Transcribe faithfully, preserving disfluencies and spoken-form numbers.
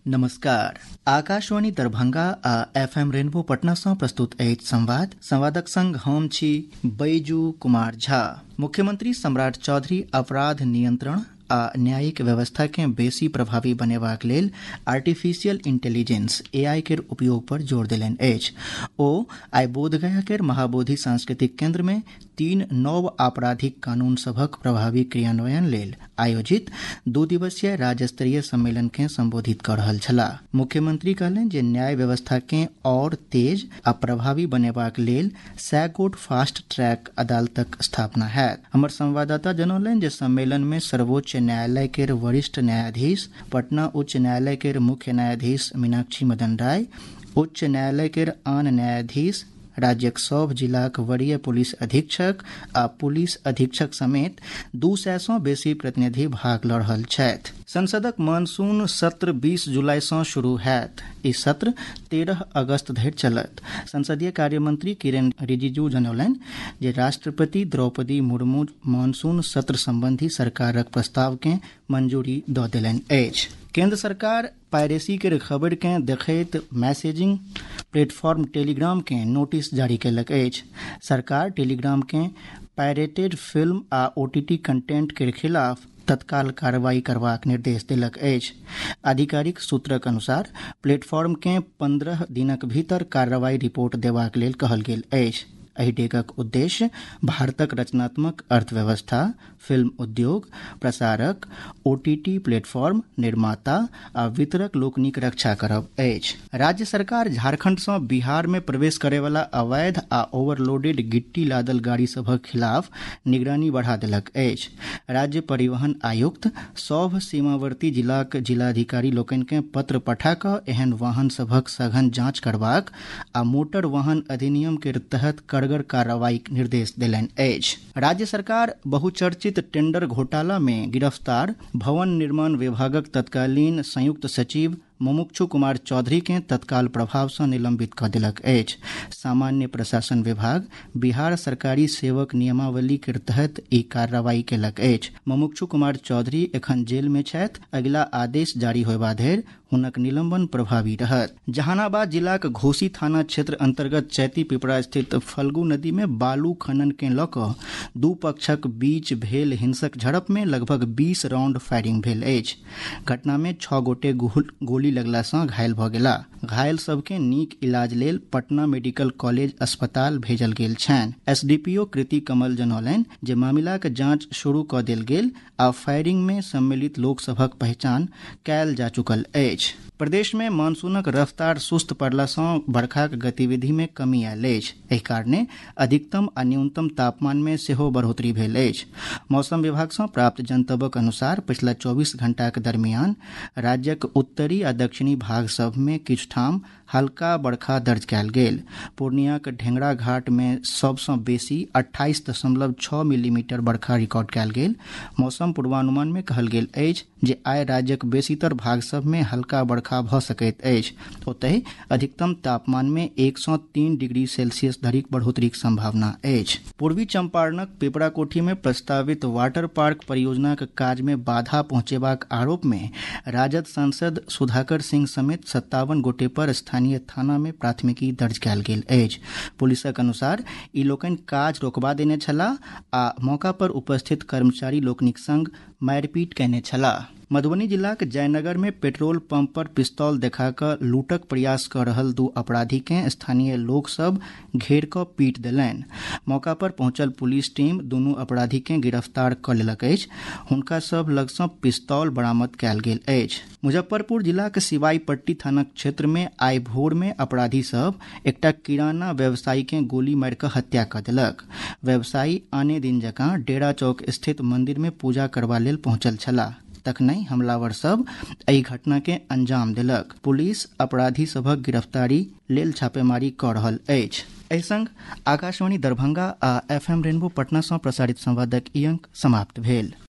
नमस्कार। आकाशवाणी दरभंगा आ FM Rainbow Patna सँ प्रस्तुत अछि संवाद। संवादक संग हम छी बैजू कुमार झा। मुख्यमंत्री सम्राट चौधरी अपराध नियंत्रण आ न्यायिक व्यवस्था के बेसी प्रभावी बनेबाक लेल आर्टिफिशियल इंटेलिजेंस एआई केर उपयोग पर जोर देलनि अछि। ओ आइ बोधगया केर महाबोधि सांस्कृतिक केंद्र में तीन नव आपराधिक कानून सभक प्रभावी क्रियान्वयन लेल आयोजित दू दिवसीय राज्य स्तरीय सम्मेलन के संबोधित कर रहल छलाह। मुख्यमंत्री कहलनि जे न्याय व्यवस्था के और तेज आ प्रभावी बनेबाक लेल सय गोट फास्ट ट्रैक अदालतक स्थापना हैत। हमर संवाददाता जनौलनि जे सम्मेलन में सर्वोच्च न्यायालय केर वरिष्ठ न्यायाधीश, पटना उच्च न्यायालय केर मुख्य न्यायाधीश मीनाक्षी मदन राय, उच्च न्यायालय केर आन न्यायाधीश, राज्यक सभ जिलाक वरीय पुलिस अधीक्षक आ पुलिस अधीक्षक समेत दू सय सँ बेसी प्रतिनिधि भाग लऽ रहल छथि। संसदक मानसून सत्र बीस जुलाई सँ शुरू हैत। ई सत्र तेरह अगस्त धरि चलत। संसदीय कार्य मंत्री किरेन रिजिजू जनौलनि जे राष्ट्रपति द्रौपदी मुर्मू मानसून सत्र संबंधी सरकारक प्रस्ताव के मंजूरी दऽ देलनि अछि। केंद्र सरकार पायरेसी के खबर के देखैत मैसेजिंग प्लेटफॉर्म टेलीग्राम के नोटिस जारी कयलक अछि। सरकार टेलीग्राम के पायरेटेड फिल्म आ ओटीटी कंटेंट के खिलाफ तत्काल कार्रवाई करबाक निर्देश देलक अछि। आधिकारिक सूत्रक अनुसार प्लेटफॉर्म के पंद्रह दिनक भीतर कार्रवाई रिपोर्ट देबाक लेल कहल गेल अछि। एहि डेगक उद्देश्य भारतक रचनात्मक अर्थव्यवस्था, फिल्म उद्योग, प्रसारक, ओटीटी प्लेटफॉर्म, निर्माता आ वितरक लोकनिक रक्षा करब अछि। राज्य सरकार झारखंड सँ बिहार में प्रवेश करयवला अवैध आ ओवरलोडेड गिट्टी लादल गाड़ी सभक खिलाफ निगरानी बढ़ा देलक अछि। राज्य परिवहन आयुक्त सभ सीमावर्ती जिलाक जिलाधिकारी लोकनि के पत्र पठा कऽ एहन वाहन सभक सघन जांच करबाक आ मोटर वाहन अधिनियम के तहत कड़गर कार्रवाई निर्देश देलनि अछि। राज्य सरकार बहुचर्चित टेंडर घोटाला में गिरफ्तार भवन निर्माण विभागक तत्कालीन संयुक्त सचिव मुमुक्षु कुमार चौधरी के तत्काल प्रभाव से निलंबित कर देलक अछि। सामान्य प्रशासन विभाग बिहार सरकारी सेवक नियमावली के तहत ई कार्रवाई केलक अछि। मुमुक्षु कुमार चौधरी एखन जेल में छथि। अगिला आदेश जारी होयबा धरि हुनक निलंबन प्रभावी रहत। जहानाबाद जिलाक घोसी थाना क्षेत्र अंतर्गत चैती पिपरा स्थित फल्गु नदी में बालू खनन के लऽ कऽ दू पक्षक बीच भेल हिंसक झड़प में लगभग बीस राउंड फायरिंग भेल अछि। घटना में छह गोटे गोली लगला सँ घायल भऽ गेला। घायल सबके नीक इलाज लेल पटना मेडिकल कॉलेज अस्पताल भेजल गेल छनि। एसडीपीओ कृति कमल जनौलनि जे मामिलाक जांच शुरू कऽ देल गेल आ फायरिंग में सम्मिलित लोक सभक पहचान कयल जा चुकल अछि। प्रदेश में मानसूनक रफ्तार सुस्त पड़ला सँ बरखाक गतिविधि में कमी आयल अछि। एहि कारणे अधिकतम आ न्यूनतम तापमान में सेहो बढ़ोतरी भेल अछि। मौसम विभाग सँ प्राप्त जनतबक अनुसार पछिला चौबीस घंटाक दरमियान राज्यक उत्तरी आ दक्षिणी भाग सभ में किछु ठाम हल्का बरखा दर्ज कयल गेल। पूर्णियाक ढेंगरा घाट में सबसँ बेसी अट्ठाईस दशमलव छह मिलीमीटर बरखा रिकॉर्ड कयल गेल। मौसम पूर्वानुमान में कहल गेल अछि जे आइ राज्यक बेसीतर भाग सभ में हल्का बरखा भऽ सकैत अछि। ओतहि अधिकतम तापमान में एक सँ तीन डिग्री सेल्सियस धरिक बढ़ोतरीक संभावना अछि। पूर्वी चंपारणक पिपराकोठी में प्रस्तावित वाटर पार्क परियोजनाक काज में बाधा पहुंचेबाक आरोप में राजद सांसद सुधाकर सिंह समेत सत्तावन गोटे पर स्थानीय थाना में प्राथमिकी दर्ज कयल गेल अछि। पुलिसक अनुसार ई लोकनि काज रोकबा देने छलाह आ मौका पर उपस्थित कर्मचारी लोकनिक संग मारिपीट कयने छलाह। मधुबनी जिलाक जयनगर में पेट्रोल पंप पर पिस्तौल देखा कऽ लूटक प्रयास कऽ रहल दू अपराधी के स्थानीय लोक सब घेर कऽ पीट देलनि। मौका पर पहुंचल पुलिस टीम दुनू अपराधी के गिरफ्तार कऽ लेलक अछि। हुनका सब लग सँ पिस्तौल बरामद कयल गेल अछि। मुजफ्फरपुर जिलाक सिवाई पट्टी थाना क्षेत्र में आइ भोर में अपराधी सब एकटा किराना व्यवसायी के गोली मारि कऽ हत्या कऽ देलक। व्यवसायी आने दिन जकाँ डेरा चौक स्थित मंदिर में पूजा करबा लेल पहुंचल छलाह। तखनहि हमलावर सब एहि घटना के अंजाम देलक। पुलिस अपराधी सभक गिरफ्तारी लेल छापेमारी कऽ रहल अछि। एहि संग आकाशवाणी दरभंगा आ एफएम रेनबो पटना सँ प्रसारित संवादक ई अंक समाप्त भेल।